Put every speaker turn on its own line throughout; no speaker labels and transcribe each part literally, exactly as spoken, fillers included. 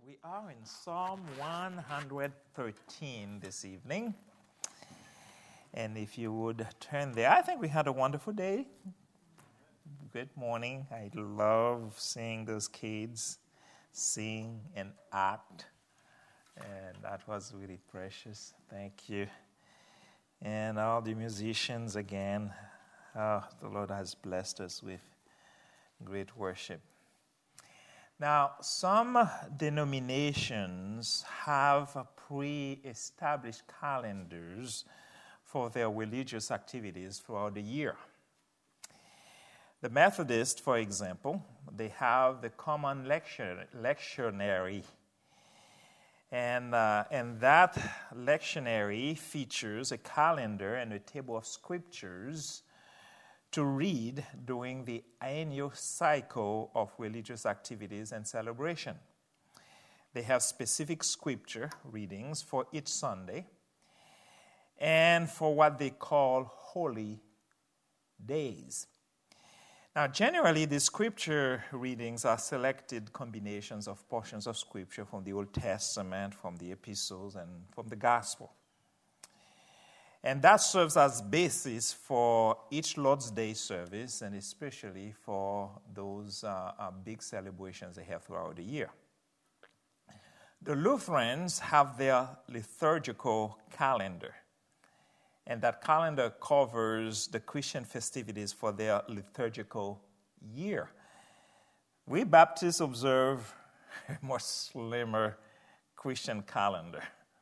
We are in Psalm one thirteen this evening. And if you would turn there, I think we had a wonderful day. Good morning. I love seeing those kids sing and act. And that was really precious. Thank you. And all the musicians again. Oh, the Lord has blessed us with great worship. Now, some denominations have pre-established calendars for their religious activities throughout the year. The Methodists, for example, they have the common lecture, lectionary. And, uh, and that lectionary features a calendar and a table of scriptures to read during the annual cycle of religious activities and celebration. They have specific scripture readings for each Sunday and for what they call holy days. Now, generally, the scripture readings are selected combinations of portions of scripture from the Old Testament, from the epistles, and from the gospel. And that serves as basis for each Lord's Day service, and especially for those uh, uh, big celebrations they have throughout the year. The Lutherans have their liturgical calendar, and that calendar covers the Christian festivities for their liturgical year. We Baptists observe a more slimmer Christian calendar.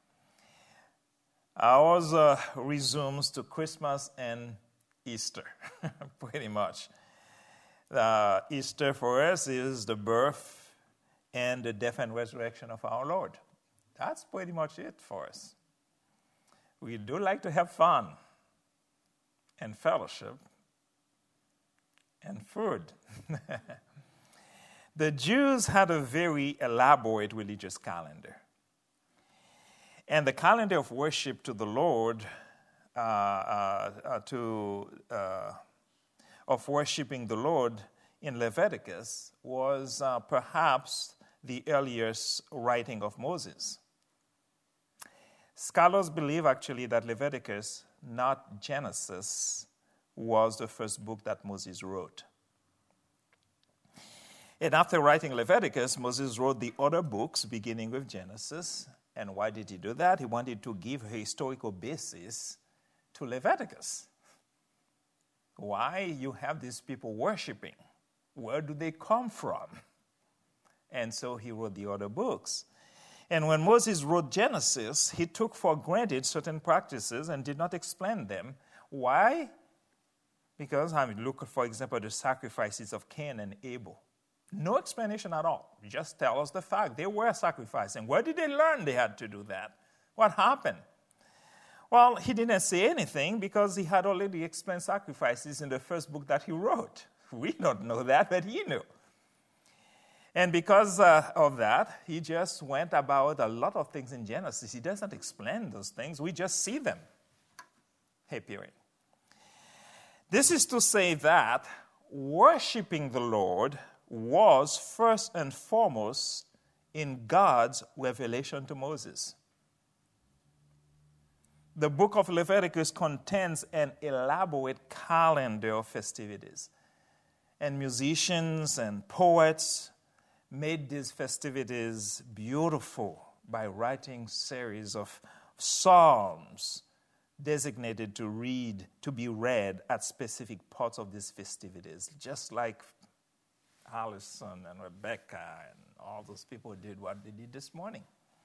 Ours uh, resumes to Christmas and Easter, pretty much. Uh, Easter for us is the birth and the death and resurrection of our Lord. That's pretty much it for us. We do like to have fun and fellowship and food. The Jews had a very elaborate religious calendar. And the calendar of worship to the Lord, uh, uh, uh, to uh, of worshiping the Lord in Leviticus was uh, perhaps the earliest writing of Moses. Scholars believe actually that Leviticus, not Genesis, was the first book that Moses wrote. And after writing Leviticus, Moses wrote the other books beginning with Genesis. And why did he do that? He wanted to give a historical basis to Leviticus. Why you have these people worshiping? Where do they come from? And so he wrote the other books. And when Moses wrote Genesis, he took for granted certain practices and did not explain them. Why? Because I mean, look, for example, the sacrifices of Cain and Abel. No explanation at all. Just tell us the fact. They were sacrificing. Where did they learn they had to do that? What happened? Well, he didn't say anything because he had already explained sacrifices in the first book that he wrote. We don't know that, but he knew. And because uh, of that, he just went about a lot of things in Genesis. He doesn't explain those things. We just see them. Hey, period. This is to say that worshiping the Lord was first and foremost in God's revelation to Moses. The book of Leviticus contains an elaborate calendar of festivities. And musicians and poets made these festivities beautiful by writing series of psalms designated to read, to be read at specific parts of these festivities, just like Allison and Rebecca and all those people did what they did this morning.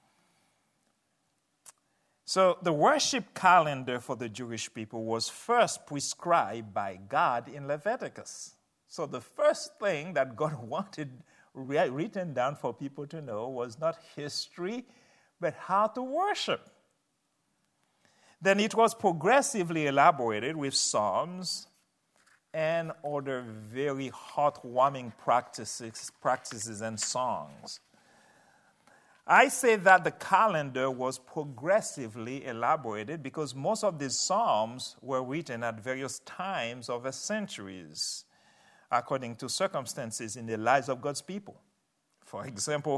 So the worship calendar for the Jewish people was first prescribed by God in Leviticus. So the first thing that God wanted written down for people to know was not history, but how to worship. Then it was progressively elaborated with psalms and other very heartwarming practices, practices and songs. I say that the calendar was progressively elaborated because most of these psalms were written at various times over centuries, according to circumstances in the lives of God's people. For example,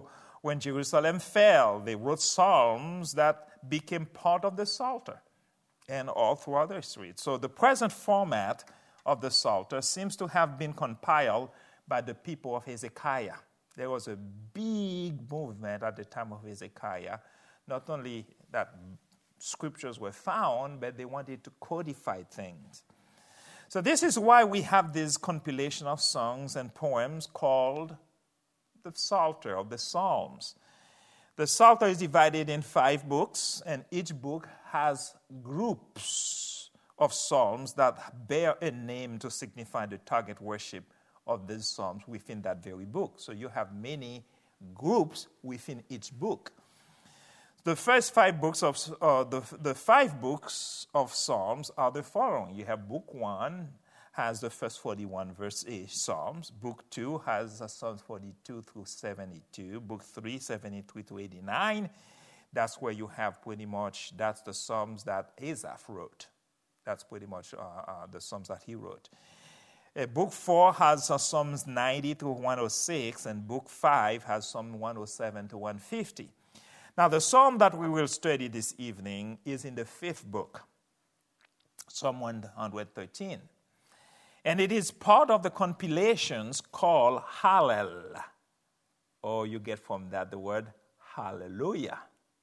When Jerusalem fell, they wrote psalms that became part of the Psalter and all throughout the history. So the present format of the Psalter seems to have been compiled by the people of Hezekiah. There was a big movement at the time of Hezekiah. Not only that scriptures were found, but they wanted to codify things. So this is why we have this compilation of songs and poems called the Psalter of the Psalms. The Psalter is divided in five books, and each book has groups of psalms that bear a name to signify the target worship of these psalms within that very book. So you have many groups within each book. The first five books of uh, the, the five books of Psalms are the following. You have book one has the first forty-one verse A Psalms. Book two has uh, Psalms forty-two through seventy-two. Book three, seventy-three to eighty-nine. That's where you have pretty much, that's the Psalms that Asaph wrote. That's pretty much uh, uh, the Psalms that he wrote. Uh, book four has uh, Psalms ninety to one oh six, and book five has Psalm one oh seven to one fifty. Now, the psalm that we will study this evening is in the fifth book, Psalm one thirteen. And it is part of the compilations called Hallel. Or you get from that the word hallelujah.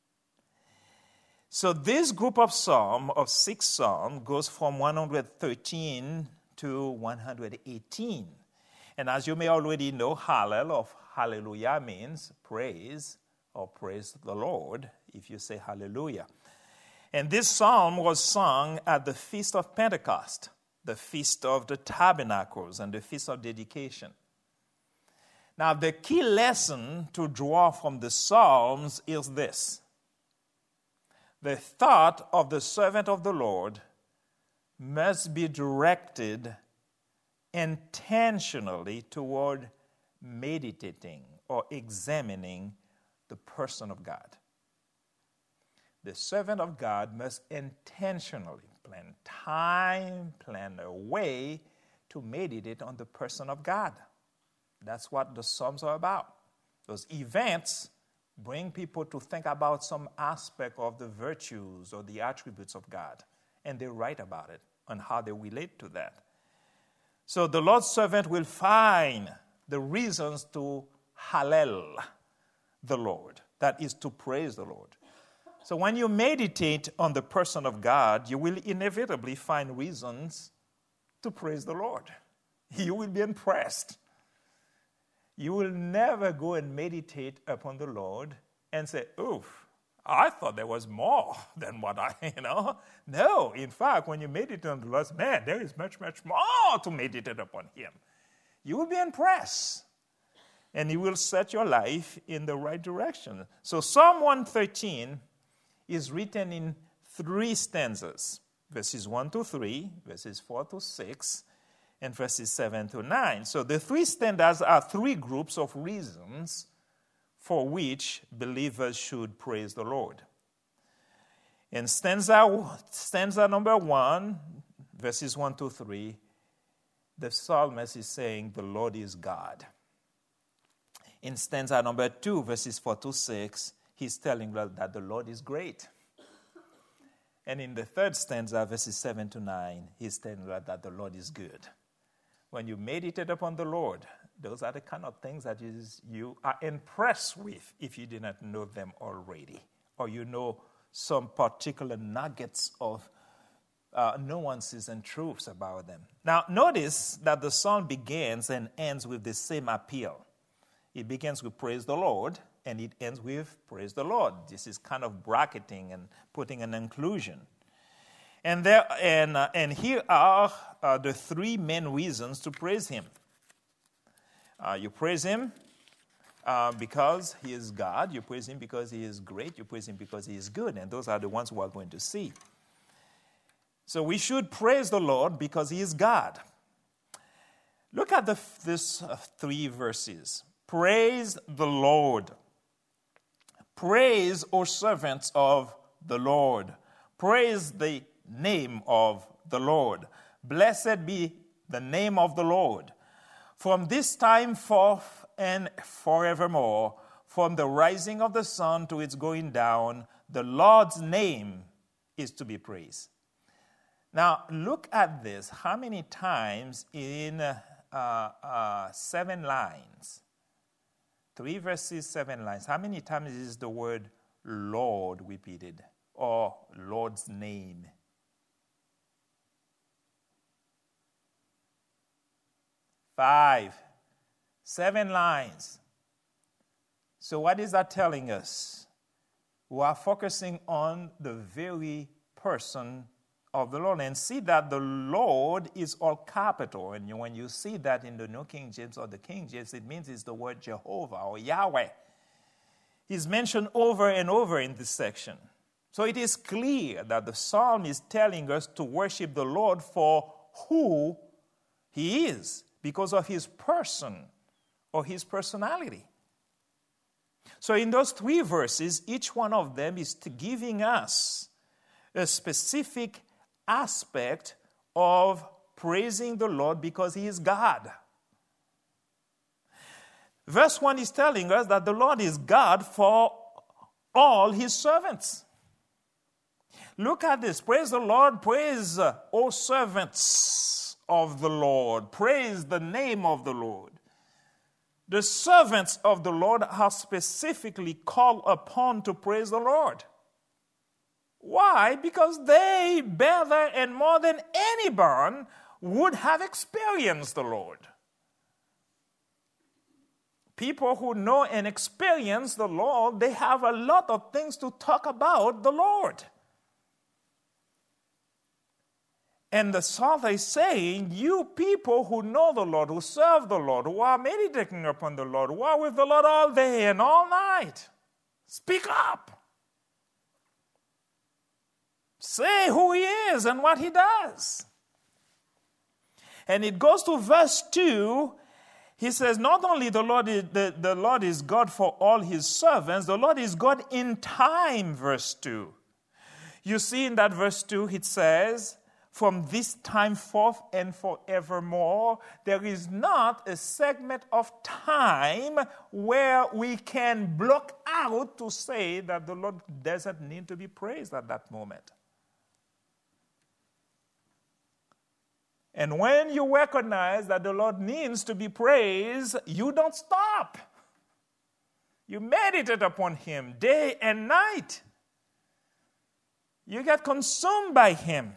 So this group of psalm, of six psalms, goes from one thirteen to one eighteen. And as you may already know, Hallel of hallelujah means praise, or praise the Lord, if you say hallelujah. And this psalm was sung at the Feast of Pentecost, the Feast of the Tabernacles, and the Feast of Dedication. Now, the key lesson to draw from the psalms is this. The thought of the servant of the Lord must be directed intentionally toward meditating or examining the person of God. The servant of God must intentionally plan time, plan a way to meditate on the person of God. That's what the Psalms are about. Those events bring people to think about some aspect of the virtues or the attributes of God, and they write about it and how they relate to that. So the Lord's servant will find the reasons to hallel the Lord. That is to praise the Lord. So when you meditate on the person of God, you will inevitably find reasons to praise the Lord. You will be impressed. You will never go and meditate upon the Lord and say, oof, I thought there was more than what I, you know. No, in fact, when you meditate on the Lord, man, there is much, much more to meditate upon him. You will be impressed. And he will set your life in the right direction. So Psalm one thirteen is written in three stanzas. Verses one to three, verses four to six, and verses seven to nine. So the three stanzas are three groups of reasons for which believers should praise the Lord. In stanza, stanza number one, verses one to three, the psalmist is saying, the Lord is God. In stanza number two, verses four to six, he's telling us that the Lord is great. And in the third stanza, verses seven to nine, he's telling us that the Lord is good. When you meditate upon the Lord, those are the kind of things that is, you are impressed with if you did not know them already, or you know some particular nuggets of uh, nuances and truths about them. Now, notice that the psalm begins and ends with the same appeal. It begins with praise the Lord, and it ends with praise the Lord. This is kind of bracketing and putting an inclusion. And there, and, uh, and here are uh, the three main reasons to praise him. Uh, you praise him uh, because he is God. You praise him because he is great. You praise him because he is good. And those are the ones we are going to see. So we should praise the Lord because he is God. Look at the, this uh, three verses. Praise the Lord. Praise, O servants of the Lord. Praise the name of the Lord. Blessed be the name of the Lord. From this time forth and forevermore, from the rising of the sun to its going down, the Lord's name is to be praised. Now, look at this. How many times in uh, uh, seven lines, three verses, seven lines, how many times is the word Lord repeated, or Lord's name? Five. Seven lines. So what is that telling us? We are focusing on the very person of the Lord, and see that the Lord is all capital. And when you see that in the New King James or the King James, it means it's the word Jehovah or Yahweh. He's mentioned over and over in this section. So it is clear that the psalm is telling us to worship the Lord for who he is, because of his person or his personality. So in those three verses, each one of them is giving us a specific aspect of praising the Lord because he is God. Verse one is telling us that the Lord is God for all his servants. Look at this. Praise the Lord. Praise, uh, O servants of the Lord. Praise the name of the Lord. The servants of the Lord are specifically called upon to praise the Lord. Why? Because they, better and more than anyone, would have experienced the Lord. People who know and experience the Lord, they have a lot of things to talk about the Lord. And the psalmist is saying, you people who know the Lord, who serve the Lord, who are meditating upon the Lord, who are with the Lord all day and all night, speak up. Say who he is and what he does. And it goes to verse two. He says, not only the Lord is, the, the Lord is God for all his servants, the Lord is God in time, verse two. You see in that verse two, it says, from this time forth and forevermore, there is not a segment of time where we can block out to say that the Lord doesn't need to be praised at that moment. And when you recognize that the Lord needs to be praised, you don't stop. You meditate upon him day and night. You get consumed by him.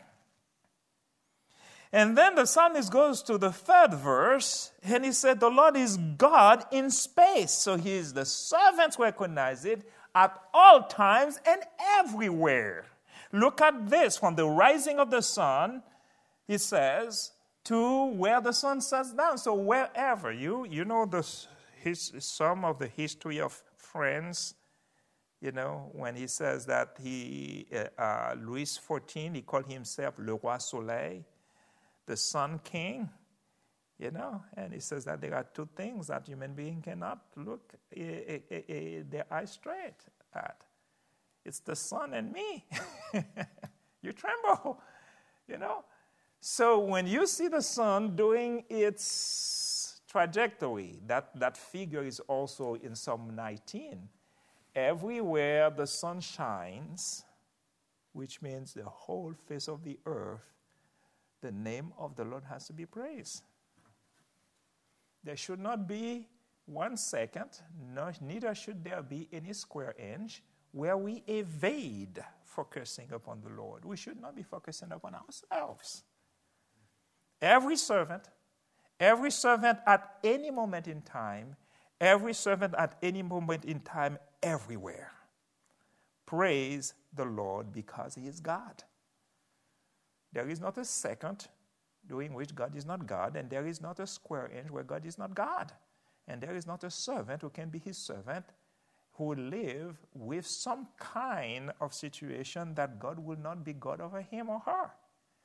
And then the psalmist goes to the third verse, and he said, the Lord is God in space. So he is the servants recognize it at all times and everywhere. Look at this, from the rising of the sun, he says, to where the sun sets down. So wherever. You you know the, his, some of the history of France, you know, when he says that he, uh, uh, Louis the fourteenth, he called himself Le Roi Soleil, the Sun King, you know, and he says that there are two things that human being cannot look uh, uh, uh, their eyes straight at. It's the sun and me. You tremble, you know. So when you see the sun doing its trajectory, that, that figure is also in Psalm nineteen. Everywhere the sun shines, which means the whole face of the earth, the name of the Lord has to be praised. There should not be one second, no, neither should there be any square inch where we evade focusing upon the Lord. We should not be focusing upon ourselves. Every servant, every servant at any moment in time, every servant at any moment in time, everywhere, praise the Lord because he is God. There is not a second during which God is not God, and there is not a square inch where God is not God. And there is not a servant who can be his servant who will live with some kind of situation that God will not be God over him or her.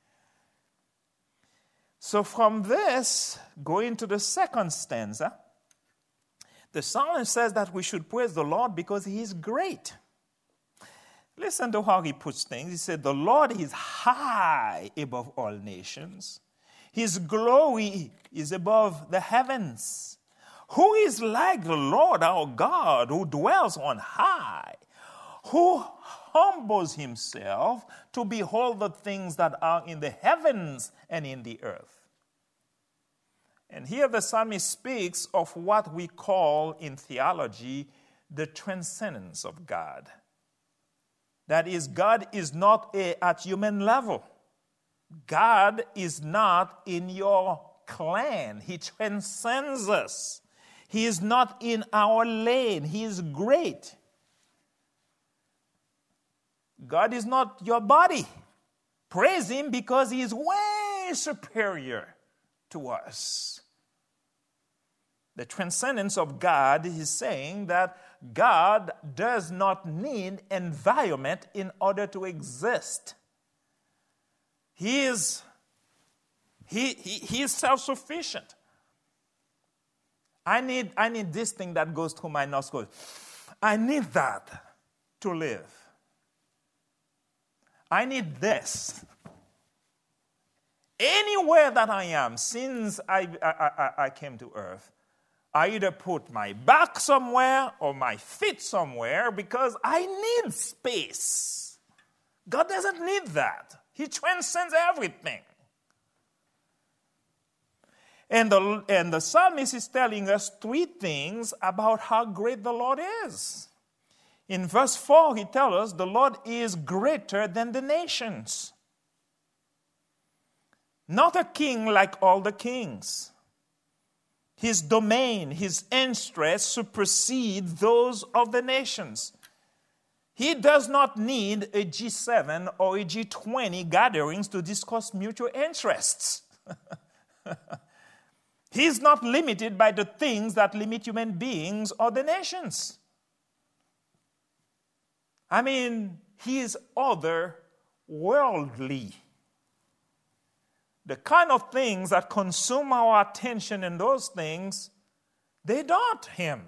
So from this, going to the second stanza, the psalmist says that we should praise the Lord because he is great. Listen to how he puts things. He said, the Lord is high above all nations. His glory is above the heavens. Who is like the Lord our God, who dwells on high, who humbles himself to behold the things that are in the heavens and in the earth? And here the psalmist speaks of what we call in theology the transcendence of God. That is, God is not a, at human level. God is not in your clan. He transcends us. He is not in our lane. He is great. God is not your body. Praise him because he is way superior to us. The transcendence of God is saying that God does not need environment in order to exist. He is, he, he, he is self-sufficient. I need, I need this thing that goes through my nostrils. I need that to live. I need this. Anywhere that I am, since I, I, I, I came to earth, I either put my back somewhere or my feet somewhere because I need space. God doesn't need that. He transcends everything. And the, and the psalmist is telling us three things about how great the Lord is. In verse four, he tells us the Lord is greater than the nations. Not a king like all the kings. His domain, his interests supersede those of the nations. He does not need a G seven or a G twenty gatherings to discuss mutual interests. He is not limited by the things that limit human beings or the nations. I mean, he is otherworldly. The kind of things that consume our attention and those things, they don't him.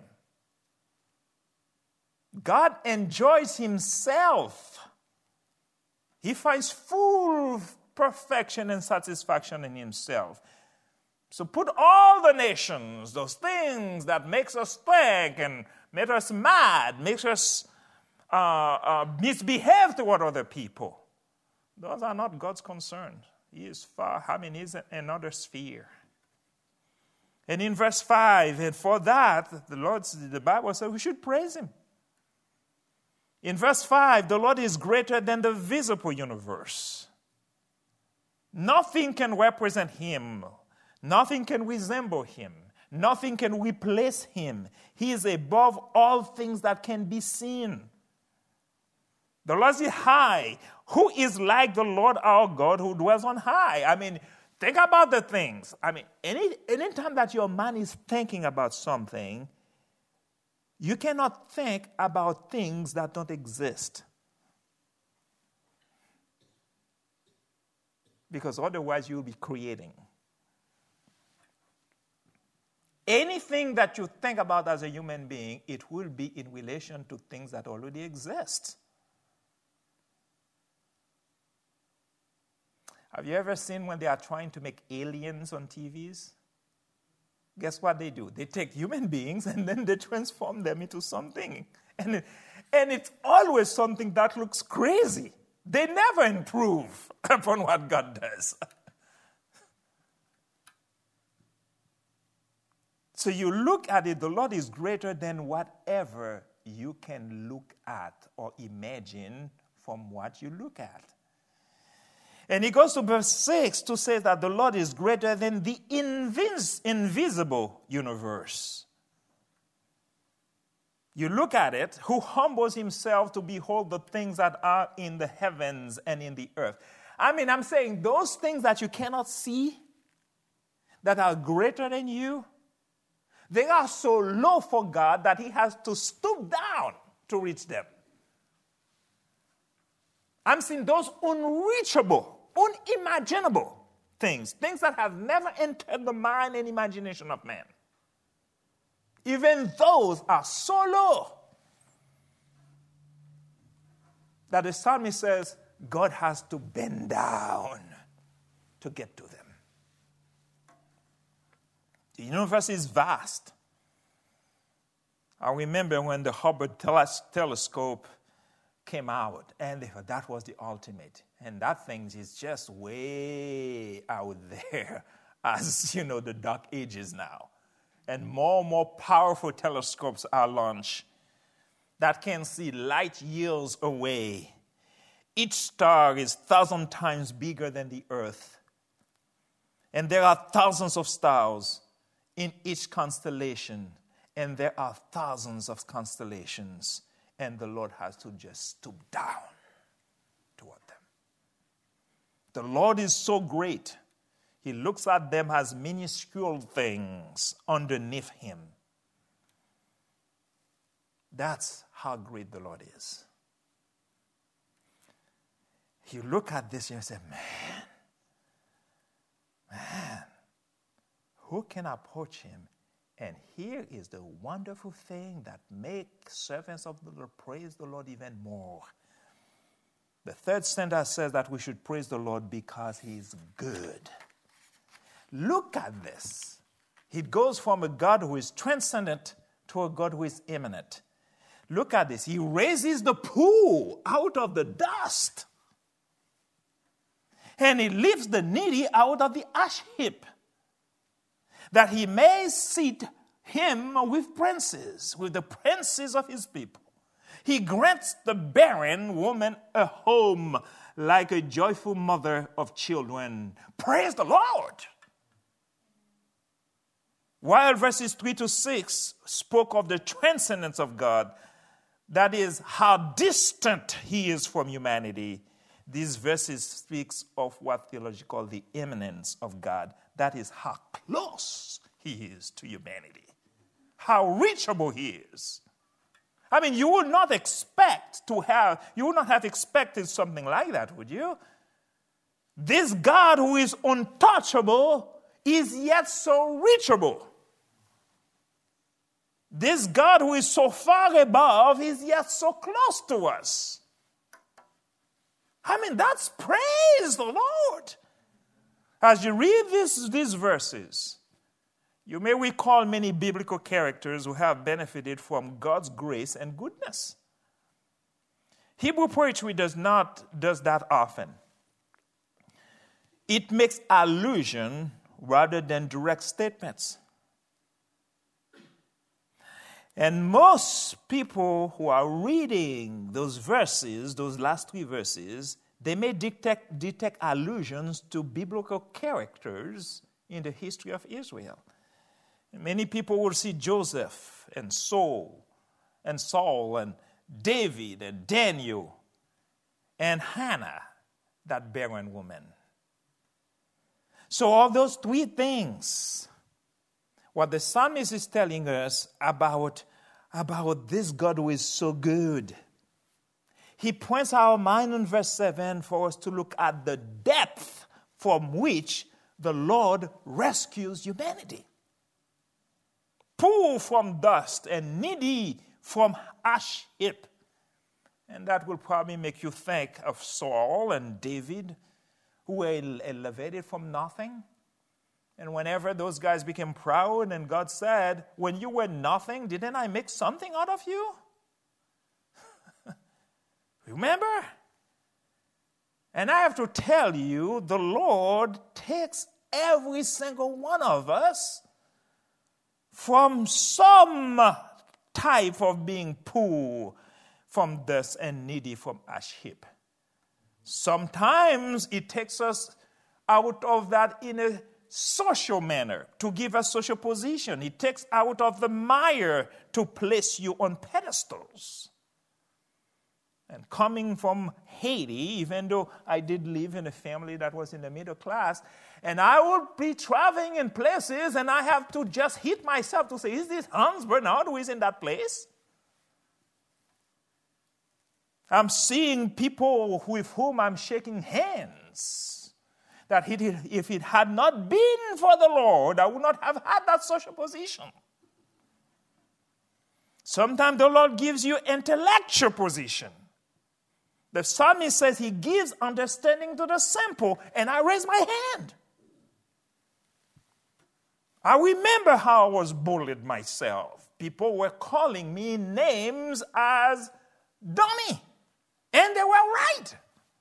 God enjoys himself. He finds full perfection and satisfaction in himself. So put all the nations, those things that makes us think and make us mad, makes us uh, uh, misbehave toward other people. Those are not God's concern. He is far, I mean, he's in another sphere. And in verse five, and for that, the Lord, the Bible says we should praise him. In verse five, the Lord is greater than the visible universe. Nothing can represent him. Nothing can resemble him. Nothing can replace him. He is above all things that can be seen. The Lord is high. Who is like the Lord our God who dwells on high? I mean, think about the things. I mean, any anytime that your mind is thinking about something, you cannot think about things that don't exist. Because otherwise you'll be creating. Anything that you think about as a human being, it will be in relation to things that already exist. Have you ever seen when they are trying to make aliens on T Vs? Guess what they do? They take human beings and then they transform them into something. And, it, and it's always something that looks crazy. They never improve upon what God does. So you look at it, the Lord is greater than whatever you can look at or imagine from what you look at. And he goes to verse six to say that the Lord is greater than the invis- invisible universe. You look at it, who humbles himself to behold the things that are in the heavens and in the earth. I mean, I'm saying those things that you cannot see, that are greater than you, they are so low for God that he has to stoop down to reach them. I'm seeing those unreachable, unimaginable things, things that have never entered the mind and imagination of man. Even those are so low that the psalmist says God has to bend down to get to them. The universe is vast. I remember when the Hubble teles- telescope came out, and they thought that was the ultimate. And that thing is just way out there as, you know, the dark ages now. And more and more powerful telescopes are launched that can see light years away. Each star is thousand times bigger than the Earth. And there are thousands of stars in each constellation. And there are thousands of constellations. And the Lord has to just stoop down toward them. The Lord is so great. He looks at them as minuscule things underneath him. That's how great the Lord is. You look at this and you say, man, man, who can approach him? And here is the wonderful thing that makes servants of the Lord praise the Lord even more. The third sentence says that we should praise the Lord because he is good. Look at this. It goes from a God who is transcendent to a God who is immanent. Look at this. He raises the poor out of the dust. And he lifts the needy out of the ash heap, that he may seat him with princes, with the princes of his people. He grants the barren woman a home like a joyful mother of children. Praise the Lord. While verses three to six spoke of the transcendence of God, that is how distant he is from humanity, these verses speaks of what theologians call the immanence of God. That is how close he is to humanity, how reachable he is. I mean, you would not expect to have, you would not have expected something like that, would you? This God who is untouchable is yet so reachable. This God who is so far above is yet so close to us. I mean, that's praise the Lord. As you read this, these verses, you may recall many biblical characters who have benefited from God's grace and goodness. Hebrew poetry does not does that often. It makes allusion rather than direct statements. And most people who are reading those verses, those last three verses, they may detect, detect allusions to biblical characters in the history of Israel. Many people will see Joseph and Saul and Saul and David and Daniel and Hannah, that barren woman. So all those three things, what the psalmist is telling us about, about this God who is so good. He points our mind in verse seven for us to look at the depth from which the Lord rescues humanity. Poor from dust and needy from ash heap. And that will probably make you think of Saul and David, who were elevated from nothing. And whenever those guys became proud and God said, when you were nothing, didn't I make something out of you? Remember? And I have to tell you, the Lord takes every single one of us from some type of being poor from dust and needy from ash heap. Sometimes it takes us out of that in a social manner to give us social position. It takes out of the mire to place you on pedestals. And coming from Haiti, even though I did live in a family that was in the middle class, and I would be traveling in places and I have to just hit myself to say, is this Hans Bernard who is in that place? I'm seeing people with whom I'm shaking hands. That if it had not been for the Lord, I would not have had that social position. Sometimes the Lord gives you intellectual position. The psalmist says he gives understanding to the simple, and I raise my hand. I remember how I was bullied myself people were calling me names as dummy. And they were right.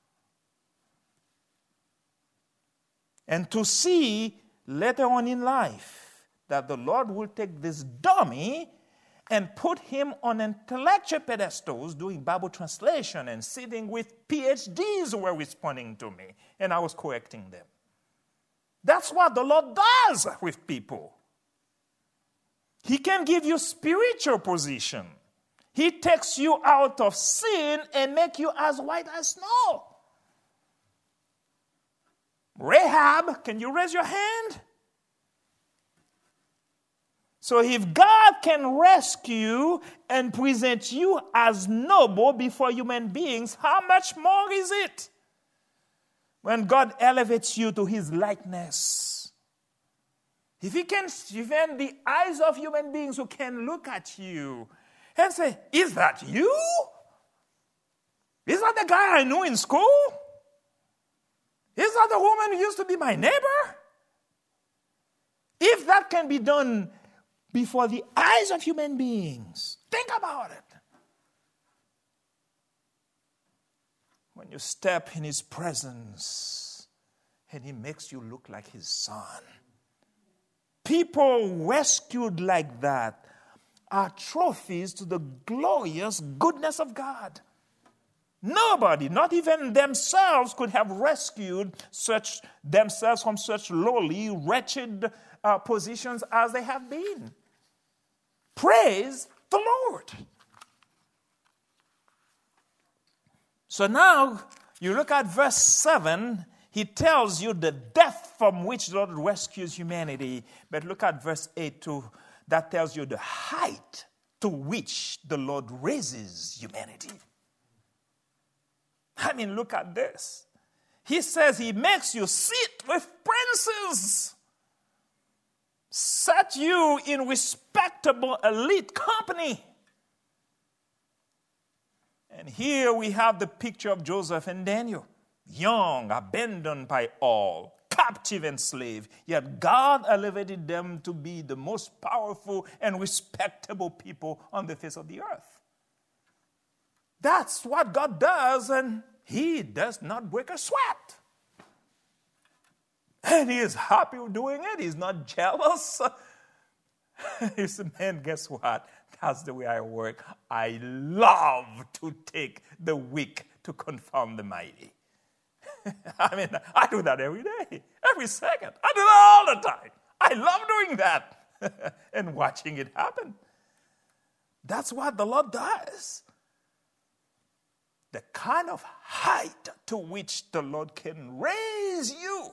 And to see later on in life that the Lord will take this dummy and put him on intellectual pedestals doing Bible translation and sitting with P H Ds who were responding to me. And I was correcting them. That's what the Lord does with people. He can give you spiritual position. He takes you out of sin and make you as white as snow. Rahab, can you raise your hand? So if God can rescue and present you as noble before human beings, how much more is it when God elevates you to his likeness? If he can, even the eyes of human beings who can look at you and say, is that you? Is that the guy I knew in school? Is that the woman who used to be my neighbor? If that can be done before the eyes of human beings, think about it. When you step in his presence and he makes you look like his son. People rescued like that are trophies to the glorious goodness of God. Nobody, not even themselves, could have rescued such themselves from such lowly, wretched uh, positions as they have been. Praise the Lord. So now, you look at verse seven, he tells you the depth from which the Lord rescues humanity. But look at verse eight too. That tells you the height to which the Lord raises humanity. I mean, look at this. He says he makes you sit with princes. Set you in respectable elite company. And here we have the picture of Joseph and Daniel. Young, abandoned by all, captive and slave. Yet God elevated them to be the most powerful and respectable people on the face of the earth. That's what God does, and he does not break a sweat. And he is happy with doing it. He's not jealous. He said, man, guess what? That's the way I work. I love to take the weak to confound the mighty. I mean, I do that every day, every second. I do that all the time. I love doing that and watching it happen. That's what the Lord does. The kind of height to which the Lord can raise you.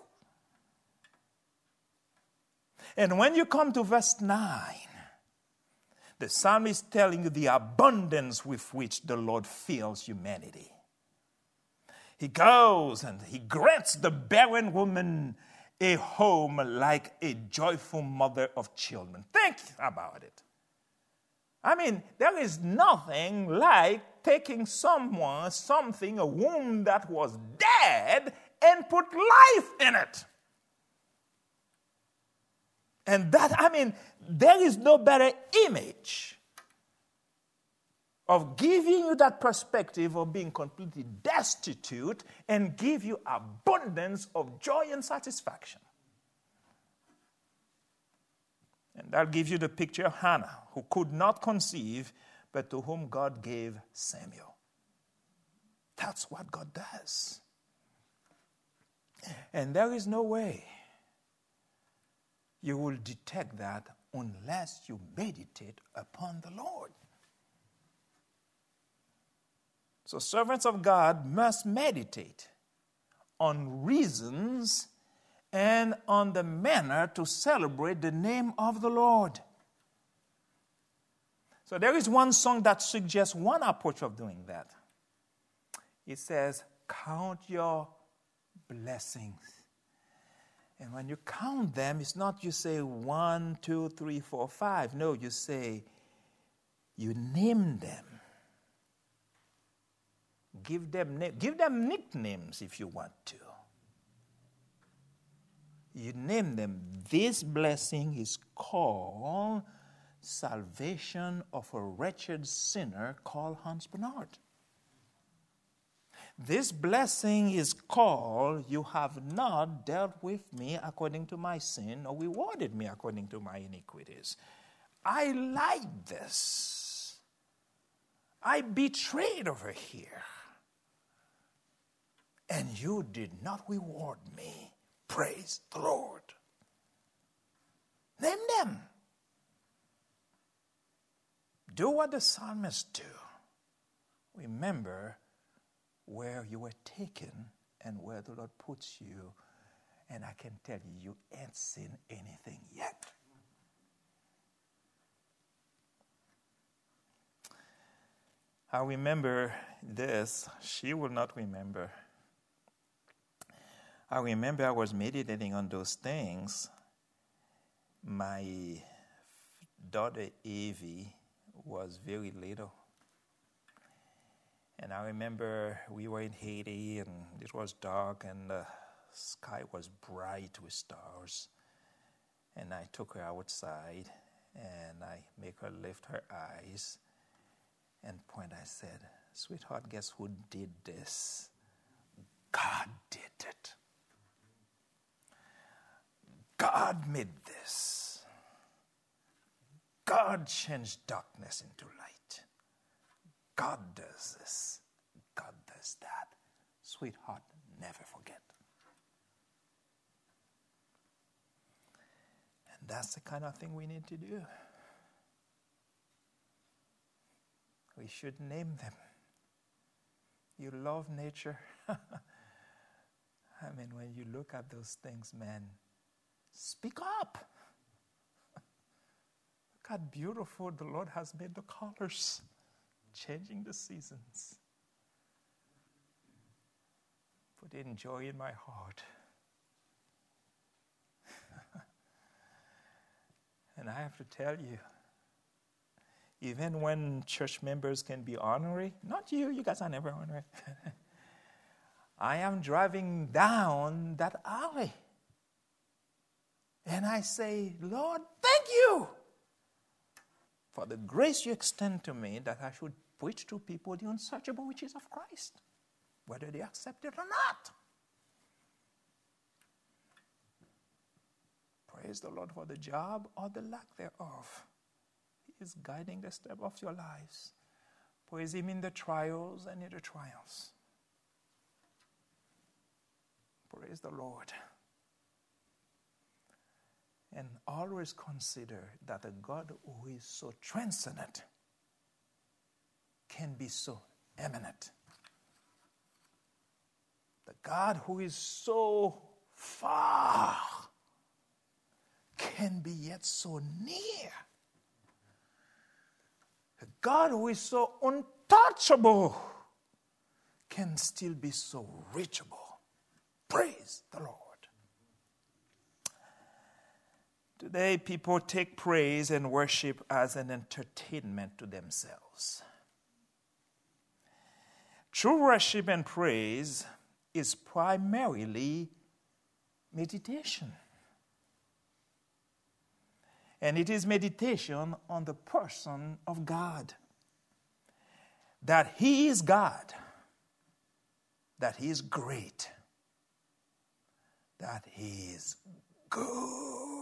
And when you come to verse nine, the psalmist is telling you the abundance with which the Lord fills humanity. He goes and he grants the barren woman a home like a joyful mother of children. Think about it. I mean, there is nothing like taking someone, something, a womb that was dead and put life in it. And that, I mean, there is no better image of giving you that perspective of being completely destitute and give you abundance of joy and satisfaction. And that'll give you the picture of Hannah, who could not conceive, but to whom God gave Samuel. That's what God does. And there is no way you will detect that unless you meditate upon the Lord. So servants of God must meditate on reasons and on the manner to celebrate the name of the Lord. So there is one song that suggests one approach of doing that. It says, count your blessings. And when you count them, it's not you say one, two, three, four, five. No, you say, you name them. Give them, give them nicknames if you want to. You name them. This blessing is called salvation of a wretched sinner called Hans Bernard. This blessing is called, you have not dealt with me according to my sin or rewarded me according to my iniquities. I like this. I betrayed over here. And you did not reward me. Praise the Lord. Name them. Do what the psalmists do. Remember where you were taken and where the Lord puts you. And I can tell you, you ain't seen anything yet. I remember this. She will not remember. I remember I was meditating on those things. My daughter Evie was very little. And I remember we were in Haiti and it was dark and the sky was bright with stars. And I took her outside and I make her lift her eyes and point. I said, sweetheart, guess who did this? God did it. God made this. God changed darkness into light. God does this. God does that. Sweetheart, never forget. And that's the kind of thing we need to do. We should name them. You love nature. I mean, when you look at those things, man, speak up. Look how beautiful the Lord has made the colors, changing the seasons. Putting joy in my heart. And I have to tell you, even when church members can be ornery, not you, you guys are never ornery. I am driving down that alley. And I say, Lord, thank you for the grace you extend to me that I should preach to people the unsearchable riches of Christ, whether they accept it or not. Praise the Lord for the job or the lack thereof. He is guiding the step of your lives. Praise Him in the trials and in the trials. Praise the Lord. And always consider that a God who is so transcendent can be so eminent. The God who is so far can be yet so near. The God who is so untouchable can still be so reachable. Praise the Lord. Today, people take praise and worship as an entertainment to themselves. True worship and praise is primarily meditation. And it is meditation on the person of God. That He is God. That He is great. That He is good.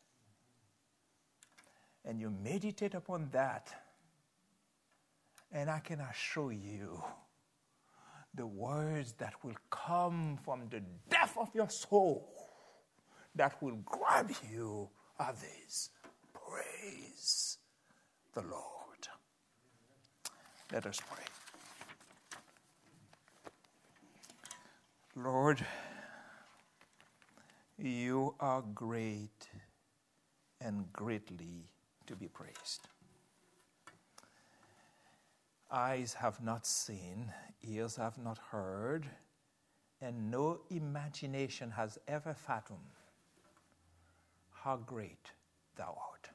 And you meditate upon that, and I can assure you the words that will come from the depth of your soul that will grab you are these. Praise the Lord. Let us pray. Lord, you are great and greatly to be praised. Eyes have not seen, ears have not heard, and no imagination has ever fathomed how great thou art.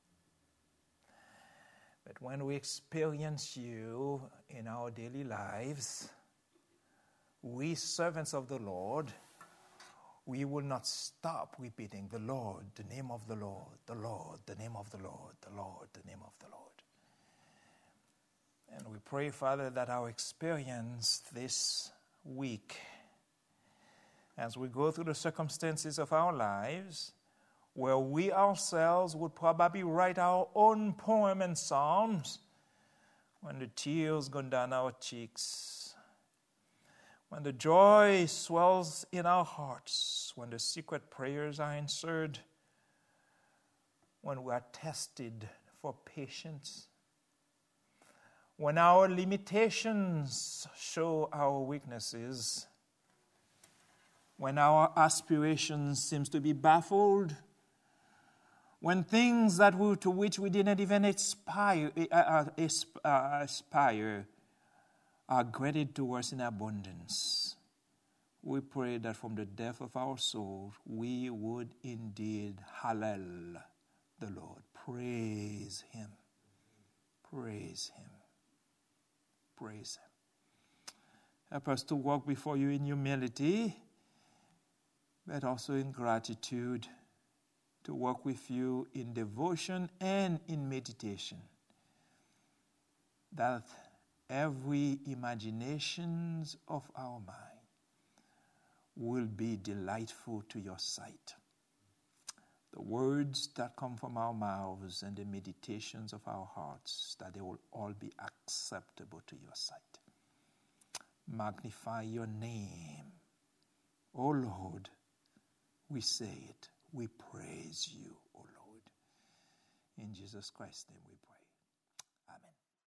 But when we experience you in our daily lives, we servants of the Lord, we will not stop repeating the Lord, the name of the Lord, the Lord, the name of the Lord, the Lord, the name of the Lord. And we pray, Father, that our experience this week, as we go through the circumstances of our lives, where we ourselves would probably write our own poem and psalms, when the tears go down our cheeks, when the joy swells in our hearts, when the secret prayers are answered, when we are tested for patience, when our limitations show our weaknesses, when our aspirations seem to be baffled, when things that we, to which we didn't even aspire, uh, uh, aspire are granted to us in abundance, we pray that from the depth of our soul, we would indeed hallel the Lord. Praise Him. Praise Him. Praise Him. Help us to walk before you in humility, but also in gratitude, to walk with you in devotion and in meditation, that every imaginations of our mind will be delightful to your sight. The words that come from our mouths and the meditations of our hearts, that they will all be acceptable to your sight. Magnify your name. O Lord, we say it. We praise you, O Lord. In Jesus Christ's name we pray.